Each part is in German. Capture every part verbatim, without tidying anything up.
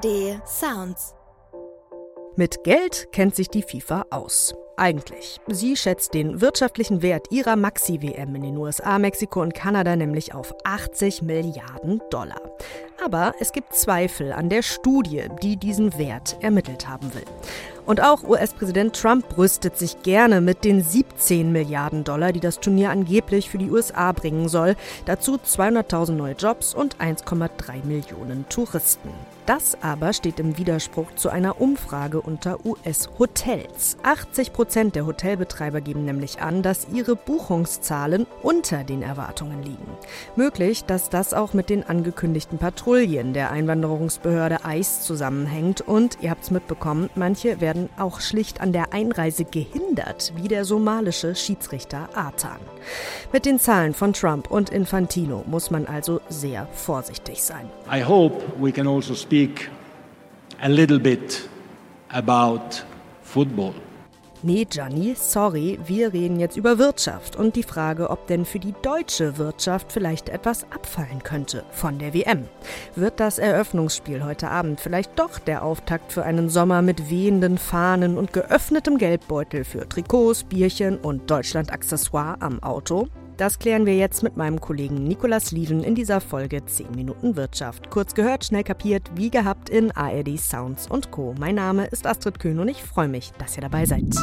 A R D Sounds. Mit Geld kennt sich die FIFA aus. Eigentlich. Sie schätzt den wirtschaftlichen Wert ihrer Maxi-W M in den U S A, Mexiko und Kanada nämlich auf achtzig Milliarden Dollar. Aber es gibt Zweifel an der Studie, die diesen Wert ermittelt haben will. Und auch U S-Präsident Trump brüstet sich gerne mit den siebzehn Milliarden Dollar, die das Turnier angeblich für die U S A bringen soll. Dazu zweihunderttausend neue Jobs und eins Komma drei Millionen Touristen. Das aber steht im Widerspruch zu einer Umfrage unter U S-Hotels. achtzig Prozent der Hotelbetreiber geben nämlich an, dass ihre Buchungszahlen unter den Erwartungen liegen. Möglich, dass das auch mit den angekündigten Patrouillen der Einwanderungsbehörde ICE zusammenhängt. Und, ihr habt's mitbekommen, manche werden auch schlicht an der Einreise gehindert, wie der somalische Schiedsrichter Artan. Mit den Zahlen von Trump und Infantino muss man also sehr vorsichtig sein. I hope we can also speak a little bit about football. Nee, Gianni, sorry, wir reden jetzt über Wirtschaft und die Frage, ob denn für die deutsche Wirtschaft vielleicht etwas abfallen könnte von der W M. Wird das Eröffnungsspiel heute Abend vielleicht doch der Auftakt für einen Sommer mit wehenden Fahnen und geöffnetem Geldbeutel für Trikots, Bierchen und Deutschland-Accessoire am Auto? Das klären wir jetzt mit meinem Kollegen Nicolas Lieven in dieser Folge zehn Minuten Wirtschaft. Kurz gehört, schnell kapiert, wie gehabt in A R D Sounds und Co. Mein Name ist Astrid Kühn und ich freue mich, dass ihr dabei seid.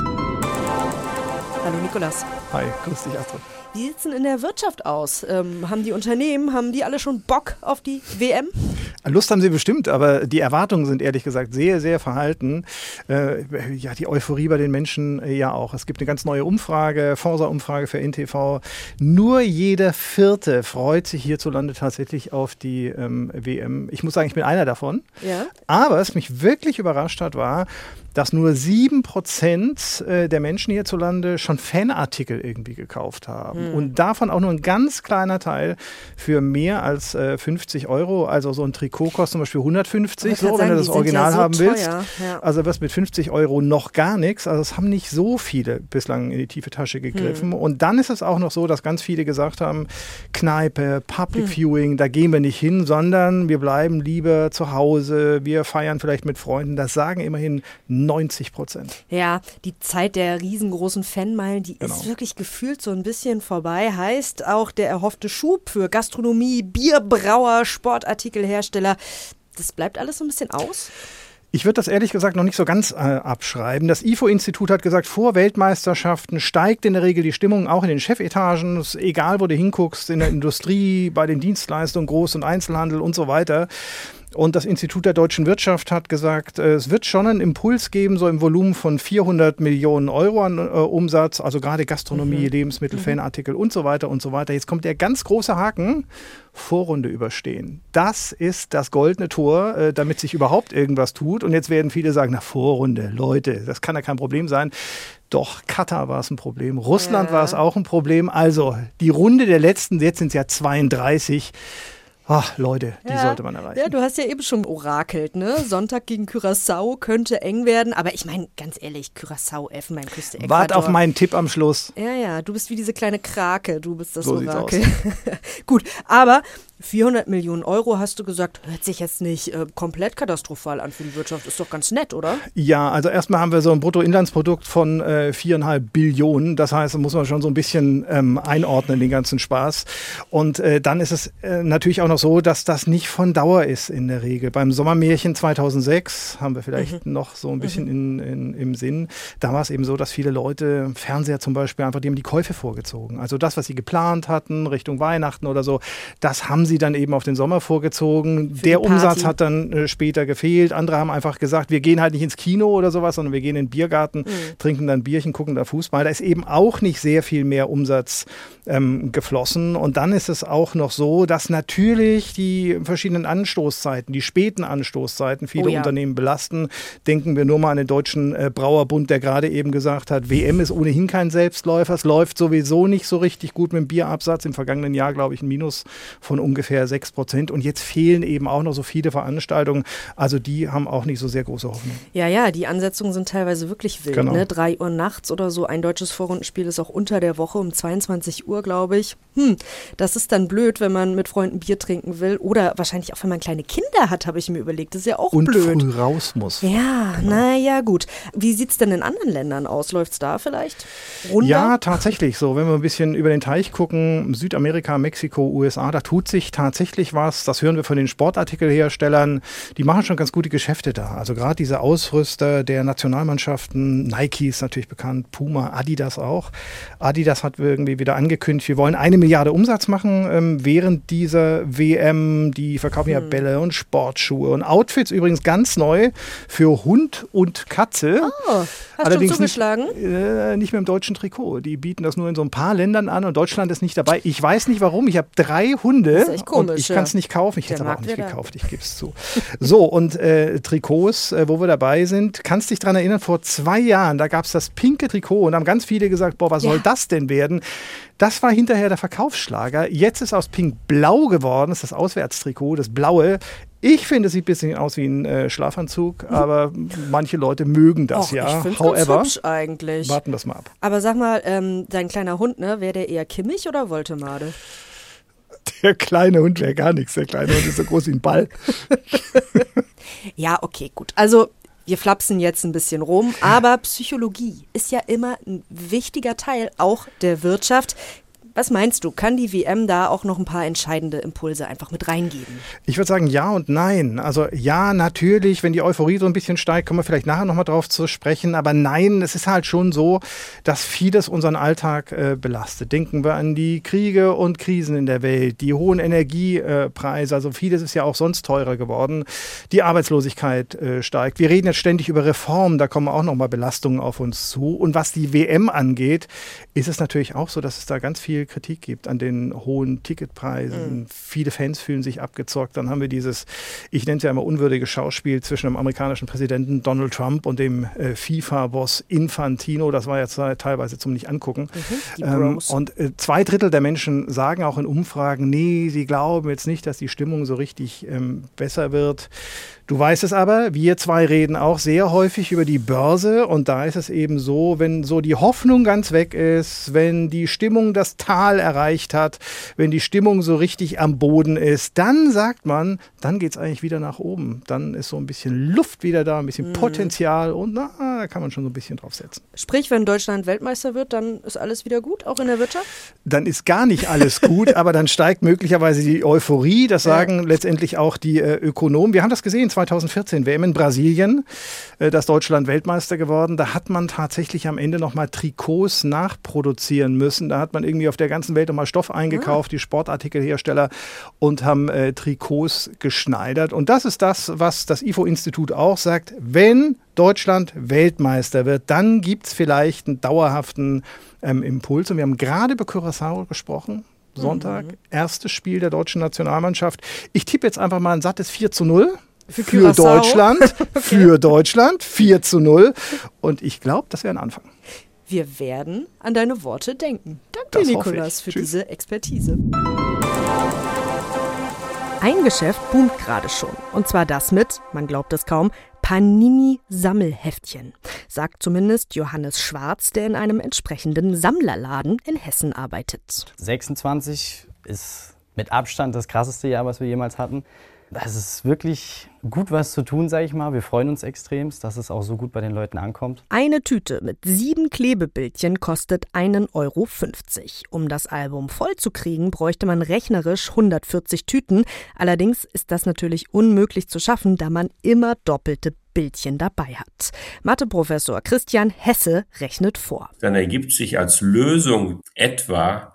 Hallo Nicolas. Hi, grüß dich Astrid. Wie sieht es denn in der Wirtschaft aus? Ähm, haben die Unternehmen, haben die alle schon Bock auf die W M? Lust haben sie bestimmt, aber die Erwartungen sind ehrlich gesagt sehr, sehr verhalten. Äh, ja, die Euphorie bei den Menschen äh, ja auch. Es gibt eine ganz neue Umfrage, Forsa-Umfrage für N T V. Nur jeder Vierte freut sich hierzulande tatsächlich auf die ähm, W M. Ich muss sagen, ich bin einer davon. Ja. Aber was mich wirklich überrascht hat, war, dass nur sieben Prozent der Menschen hierzulande schon Fanartikel irgendwie gekauft haben. Hm. Und davon auch nur ein ganz kleiner Teil für mehr als äh, fünfzig Euro. Also so ein Trikot kostet zum Beispiel hundertfünfzig, so, wenn sagen, du das Original ja so haben teuer. willst. Ja. Also was mit fünfzig Euro noch gar nichts. Also es haben nicht so viele bislang in die tiefe Tasche gegriffen. Hm. Und dann ist es auch noch so, dass ganz viele gesagt haben, Kneipe, Public hm. Viewing, da gehen wir nicht hin, sondern wir bleiben lieber zu Hause, wir feiern vielleicht mit Freunden. Das sagen immerhin neunzig Prozent. Ja, die Zeit der riesengroßen Fanmeilen, die genau. ist wirklich gefühlt so ein bisschen vorbei. Heißt auch der erhoffte Schub für Gastronomie, Bierbrauer, Sportartikelhersteller. Das bleibt alles so ein bisschen aus? Ich würde das ehrlich gesagt noch nicht so ganz äh, abschreiben. Das I F O-Institut hat gesagt, vor Weltmeisterschaften steigt in der Regel die Stimmung auch in den Chefetagen. Es ist egal, wo du hinguckst, in der Industrie, bei den Dienstleistungen, Groß- und Einzelhandel und so weiter. Und das Institut der deutschen Wirtschaft hat gesagt, es wird schon einen Impuls geben, so im Volumen von vierhundert Millionen Euro an äh, Umsatz, also gerade Gastronomie, mhm. Lebensmittel, mhm. Fanartikel und so weiter und so weiter. Jetzt kommt der ganz große Haken, Vorrunde überstehen. Das ist das goldene Tor, äh, damit sich überhaupt irgendwas tut. Und jetzt werden viele sagen, na Vorrunde, Leute, das kann ja kein Problem sein. Doch, Katar war es ein Problem, Russland ja. war es auch ein Problem. Also die Runde der letzten, jetzt sind es ja zweiunddreißig. Ach, Leute, die ja. sollte man erreichen. Ja, du hast ja eben schon orakelt, ne? Sonntag gegen Curaçao könnte eng werden. Aber ich meine, ganz ehrlich, Curaçao, Elfenbeinküste, Äquator. Wart auf meinen Tipp am Schluss. Ja, ja, du bist wie diese kleine Krake, du bist das so Orakel. Gut, aber vierhundert Millionen Euro, hast du gesagt, hört sich jetzt nicht äh, komplett katastrophal an für die Wirtschaft. Ist doch ganz nett, oder? Ja, also erstmal haben wir so ein Bruttoinlandsprodukt von äh, viereinhalb Billionen. Das heißt, da muss man schon so ein bisschen ähm, einordnen, den ganzen Spaß. Und äh, dann ist es äh, natürlich auch noch so, dass das nicht von Dauer ist in der Regel. Beim Sommermärchen zweitausendsechs haben wir vielleicht mhm. noch so ein bisschen mhm. in, in, im Sinn. Da war es eben so, dass viele Leute, Fernseher zum Beispiel, einfach die haben die Käufe vorgezogen. Also das, was sie geplant hatten, Richtung Weihnachten oder so, das haben sie dann eben auf den Sommer vorgezogen. Für der Umsatz hat dann äh, später gefehlt. Andere haben einfach gesagt, wir gehen halt nicht ins Kino oder sowas, sondern wir gehen in den Biergarten, mhm. trinken dann Bierchen, gucken da Fußball. Da ist eben auch nicht sehr viel mehr Umsatz ähm, geflossen. Und dann ist es auch noch so, dass natürlich die verschiedenen Anstoßzeiten, die späten Anstoßzeiten viele oh ja. Unternehmen belasten. Denken wir nur mal an den Deutschen äh, Brauerbund, der gerade eben gesagt hat, W M ist ohnehin kein Selbstläufer. Es läuft sowieso nicht so richtig gut mit dem Bierabsatz. Im vergangenen Jahr, glaube ich, ein Minus von ungefähr ungefähr sechs Prozent. Und jetzt fehlen eben auch noch so viele Veranstaltungen. Also die haben auch nicht so sehr große Hoffnung. Ja, ja, die Ansetzungen sind teilweise wirklich wild. Genau. Ne? drei Uhr nachts oder so. Ein deutsches Vorrundenspiel ist auch unter der Woche um zweiundzwanzig Uhr, glaube ich. Hm, das ist dann blöd, wenn man mit Freunden Bier trinken will. Oder wahrscheinlich auch, wenn man kleine Kinder hat, habe ich mir überlegt. Das ist ja auch Und blöd. früh raus muss. Ja, genau. Naja, gut. Wie sieht es denn in anderen Ländern aus? Läuft es da vielleicht runter? Ja, tatsächlich so. Wenn wir ein bisschen über den Teich gucken, Südamerika, Mexiko, U S A, da tut sich tatsächlich was. Das hören wir von den Sportartikelherstellern. Die machen schon ganz gute Geschäfte da. Also gerade diese Ausrüster der Nationalmannschaften, Nike ist natürlich bekannt, Puma, Adidas auch. Adidas hat irgendwie wieder angekündigt, wir wollen eine Milliarde Umsatz machen ähm, während dieser W M. Die verkaufen ja Bälle und Sportschuhe und Outfits, übrigens ganz neu für Hund und Katze. Oh, hast Allerdings du zugeschlagen? Nicht, äh, nicht mehr im deutschen Trikot. Die bieten das nur in so ein paar Ländern an und Deutschland ist nicht dabei. Ich weiß nicht warum. Ich habe drei Hunde das ist echt komisch, und ich kann es ja. nicht kaufen. Ich Der hätte es aber auch Markt nicht wäre gekauft. Ich gebe es zu. So, und äh, Trikots, äh, wo wir dabei sind. Kannst dich daran erinnern, vor zwei Jahren, da gab es das pinke Trikot und haben ganz viele gesagt, boah, was Ja. soll das denn werden? Das war hinterher der Verkaufsschlager. Jetzt ist aus Pink blau geworden. Das ist das Auswärtstrikot, das blaue. Ich finde, es sieht ein bisschen aus wie ein äh, Schlafanzug, aber manche Leute mögen das Och, ja. ich finde es ganz However, hübsch eigentlich. warten wir das mal ab. Aber sag mal, ähm, dein kleiner Hund, ne, wäre der eher Kimmich oder Woltemade? Der kleine Hund wäre gar nichts. Der kleine Hund ist so groß wie ein Ball. Ja, okay, gut. Also wir flapsen jetzt ein bisschen rum, aber Psychologie ist ja immer ein wichtiger Teil auch der Wirtschaft. Was meinst du, kann die W M da auch noch ein paar entscheidende Impulse einfach mit reingeben? Ich würde sagen ja und nein. Also ja, natürlich, wenn die Euphorie so ein bisschen steigt, kommen wir vielleicht nachher nochmal drauf zu sprechen. Aber nein, es ist halt schon so, dass vieles unseren Alltag äh, belastet. Denken wir an die Kriege und Krisen in der Welt, die hohen Energiepreise. Also vieles ist ja auch sonst teurer geworden. Die Arbeitslosigkeit äh, steigt. Wir reden jetzt ständig über Reformen, da kommen auch nochmal Belastungen auf uns zu. Und was die W M angeht, ist es natürlich auch so, dass es da ganz viel Kritik gibt an den hohen Ticketpreisen. Mhm. Viele Fans fühlen sich abgezockt. Dann haben wir dieses, ich nenne es ja immer unwürdige Schauspiel zwischen dem amerikanischen Präsidenten Donald Trump und dem äh, FIFA-Boss Infantino. Das war jetzt teilweise zum Nicht-Angucken. Mhm, ähm, und äh, zwei Drittel der Menschen sagen auch in Umfragen, nee, sie glauben jetzt nicht, dass die Stimmung so richtig ähm, besser wird. Du weißt es aber, wir zwei reden auch sehr häufig über die Börse und da ist es eben so, wenn so die Hoffnung ganz weg ist, wenn die Stimmung das Tal erreicht hat, wenn die Stimmung so richtig am Boden ist, dann sagt man, dann geht es eigentlich wieder nach oben. Dann ist so ein bisschen Luft wieder da, ein bisschen mhm. Potenzial und na, da kann man schon so ein bisschen drauf setzen. Sprich, wenn Deutschland Weltmeister wird, dann ist alles wieder gut, auch in der Wirtschaft? Dann ist gar nicht alles gut, aber dann steigt möglicherweise die Euphorie, das sagen ja. letztendlich auch die äh, Ökonomen. Wir haben das gesehen, zweitausendvierzehn, W M in Brasilien, äh, das Deutschland Weltmeister geworden. Da hat man tatsächlich am Ende nochmal Trikots nachproduzieren müssen. Da hat man irgendwie auf der ganzen Welt nochmal Stoff eingekauft, ja. die Sportartikelhersteller, und haben äh, Trikots geschneidert. Und das ist das, was das I F O-Institut auch sagt. Wenn Deutschland Weltmeister wird, dann gibt es vielleicht einen dauerhaften ähm, Impuls. Und wir haben gerade über Curaçao gesprochen. Sonntag, mhm. erstes Spiel der deutschen Nationalmannschaft. Ich tippe jetzt einfach mal ein sattes vier zu null. Für, für Deutschland, okay. für Deutschland, vier zu null. Und ich glaube, das wäre ein Anfang. Wir werden an deine Worte denken. Danke, Nikolas, für Tschüss. diese Expertise. Ein Geschäft boomt gerade schon. Und zwar das mit, man glaubt es kaum, Panini-Sammelheftchen. Sagt zumindest Johannes Schwarz, der in einem entsprechenden Sammlerladen in Hessen arbeitet. sechsundzwanzig ist mit Abstand das krasseste Jahr, was wir jemals hatten. Das ist wirklich gut was zu tun, sage ich mal. Wir freuen uns extremst, dass es auch so gut bei den Leuten ankommt. Eine Tüte mit sieben Klebebildchen kostet einen Euro fünfzig. Um das Album voll zu kriegen, bräuchte man rechnerisch hundertvierzig Tüten. Allerdings ist das natürlich unmöglich zu schaffen, da man immer doppelte Bildchen dabei hat. Matheprofessor Christian Hesse rechnet vor. Dann ergibt sich als Lösung etwa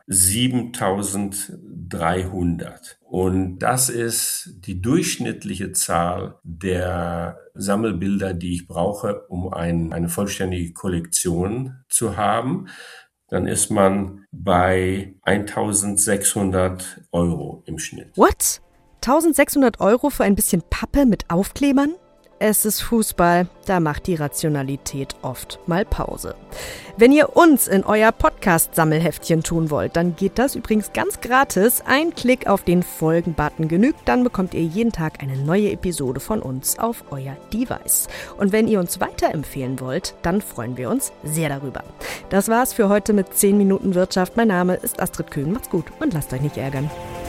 siebentausenddreihundert. Und das ist die durchschnittliche Zahl der Sammelbilder, die ich brauche, um ein, eine vollständige Kollektion zu haben. Dann ist man bei eintausendsechshundert Euro im Schnitt. What? eintausendsechshundert Euro für ein bisschen Pappe mit Aufklebern? Es ist Fußball, da macht die Rationalität oft mal Pause. Wenn ihr uns in euer Podcast-Sammelheftchen tun wollt, dann geht das übrigens ganz gratis. Ein Klick auf den Folgen-Button genügt, dann bekommt ihr jeden Tag eine neue Episode von uns auf euer Device. Und wenn ihr uns weiterempfehlen wollt, dann freuen wir uns sehr darüber. Das war's für heute mit zehn Minuten Wirtschaft. Mein Name ist Astrid Kühn. Macht's gut und lasst euch nicht ärgern.